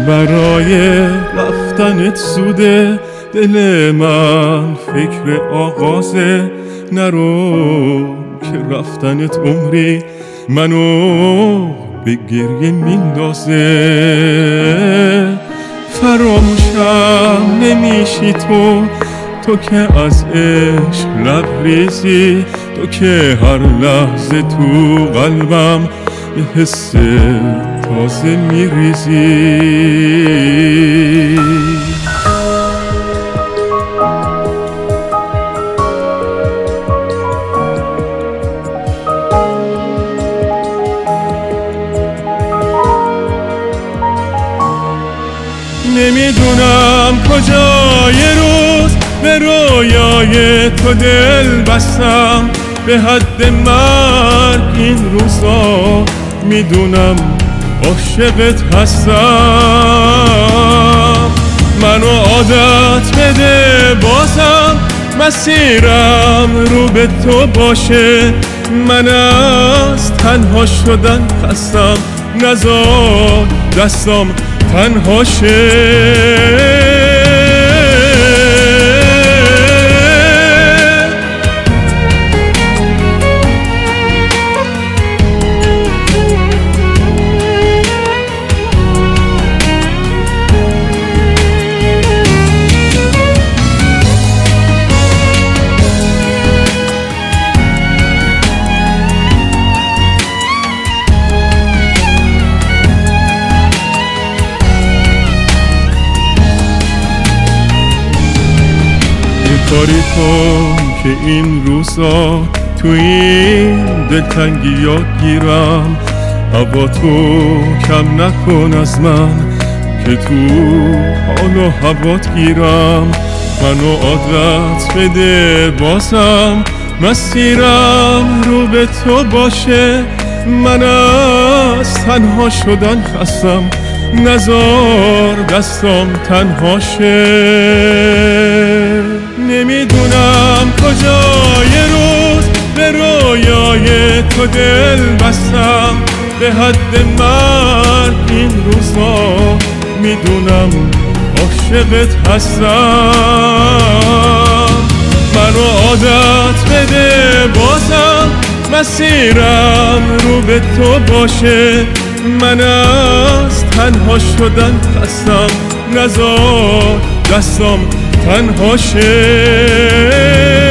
برای رفتنت زوده، دل من فکر آغازه. نرو که رفتنت عمری منو به گریه میندازه. فراموشم نمیشی تو که از عشق لبریزی، تو که هر لحظه تو قلبم یه حس تازه میریزی. نمیدونم کجای روز به رویای تو دل بستم، به حد مرگ این روزا میدونم عاشقت هستم. منو عادت بده بازم مسیرم رو به تو باشه. من از تنها شدن خستم، نذار دستم تنها شه. کاری کن که این روزا تو این دلتنگی ها گیرم، هوا تو کم نکن از من که تو حال و هوات گیرم. منو عادت بده بازم مسیرم رو به تو باشه. من از تنها شدن خستم، نذار دستم تنها شه. نمیدونم کجای روز به رویای تو دل بستم، به حد مرگ این روزا میدونم عاشقت هستم. منو عادت بده بازم مسیرم رو به تو باشه. من از تنها شدن خستم، نذار دستم تنها شه.